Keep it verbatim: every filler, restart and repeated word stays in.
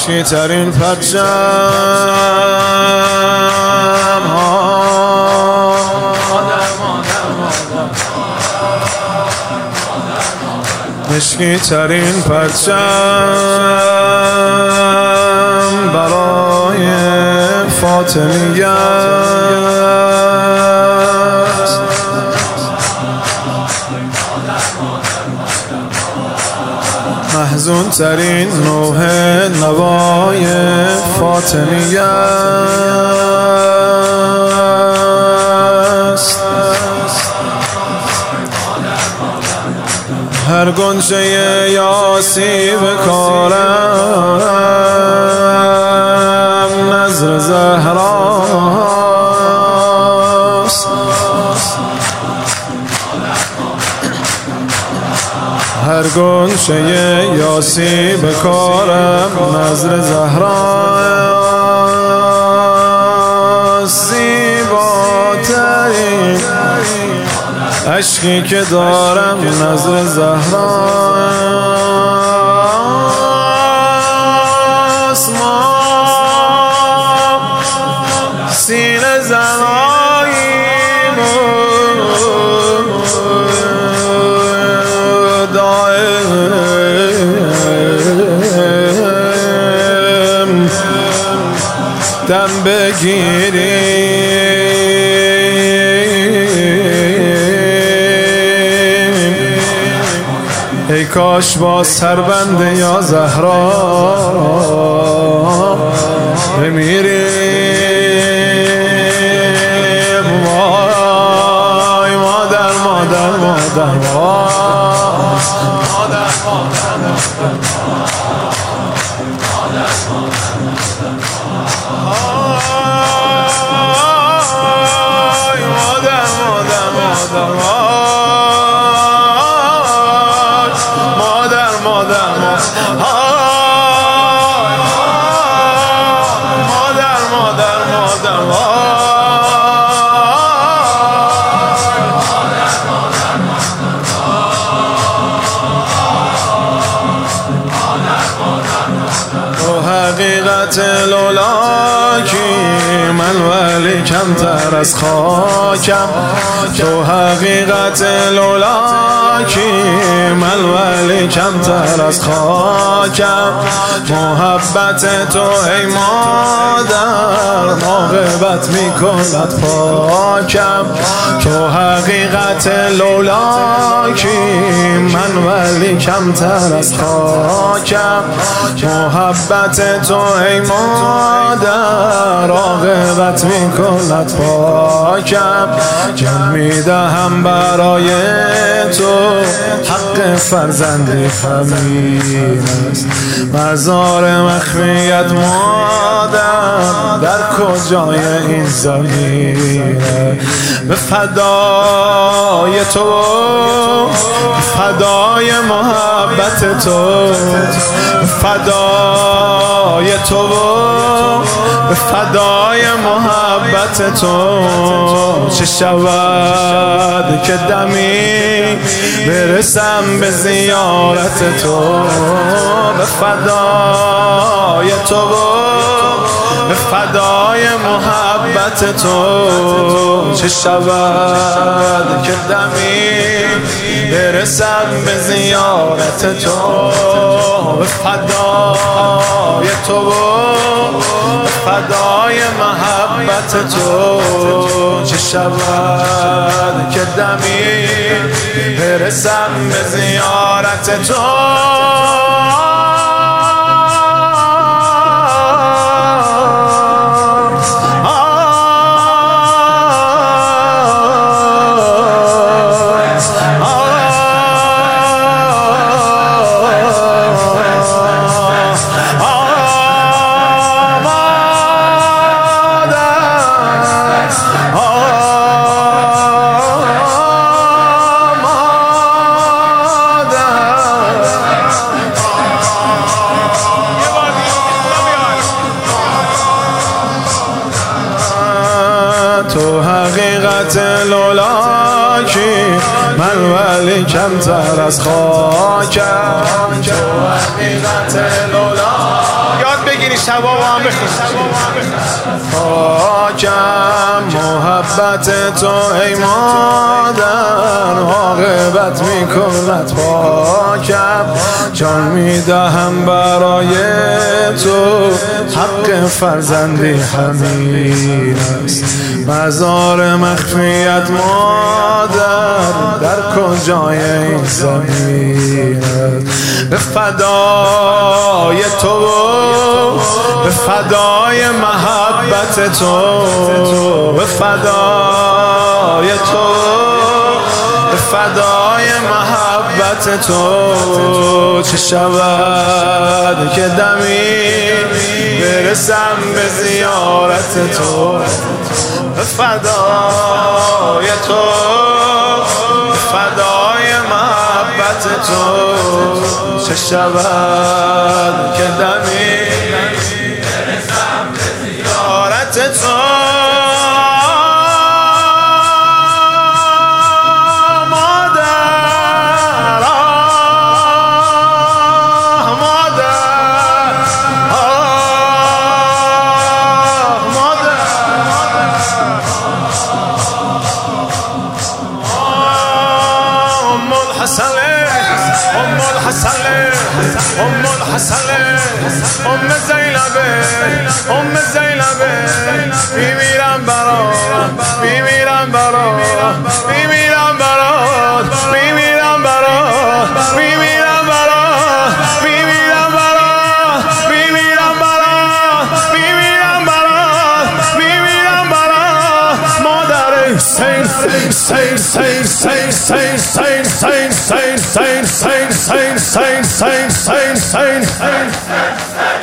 مشکی ترین پرچم ها، مشکی ترین پرچم برای فاطمیه است. محزون ترین نوح نوای فاطمیه است. هر گنجه یاسی به کارم نظر زهراست. هر گنجه یاسی به کارم نظر زهراست. زیباترین عشقی که دارم نظر زهراست. ما سینه زناییم دائم دم بگیریم. ای کاش باز سر بنده یا زهرا بمیریم. وای مادر مادر مادر مادر حقیقت لولاکی من ولی کمتر از خاکم. تو حقیقت لولاکی من ولی کمتر از خاکم. محبت تو ای مادر عاقبت میکند پاکم. تو حقیقت لولاکی من ولی کمتر از خاکم. محبت تو ای مادر عاقبت میکند پاکم. جان میدهم برای تو حق فرزندی همین است. مزار مخفیت مادر در کجای این زمینه؟ به فدای تو فدای محبت تو فدای تو به فدای محبت تو چه شود که دمی برسم به زیارت تو؟ به فدای تو به فدای محبت تو چه شود که دمی برسم به زیارت تو؟ به فدای تو به فدای محبت تو چه شود که دمی برسم به زیارت تو؟ تو حقیقت لولاکی من ولی کمتر از خاکم. تو حقیقت لولاکی یاد بگیر این شبا با هم بخونیم پاکم محبت تو ای مادر عاقبت میکند پاکم جان میدهم برای تو حق فرزندی همین است مزار مخفیت مادر در کجای این زمین است به فدای تو به فدای محبت تو به فدای تو به فدای محبت تو چه شود که دمی برسم به زیارت تو به فدای تو به فدای محبت تو چه شود که دمی برسم به زیارت تو ام الحسن ام الحسن ام زینب ام زینب میمیرم برات میمیرم برات میمیرم برات میمیرم برات میمیرم برات میمیرم برات میمیرم برات میمیرم برات میمیرم برات مادر سین سین سین سین سین سین سین سین سین سین سین سین سین سین سین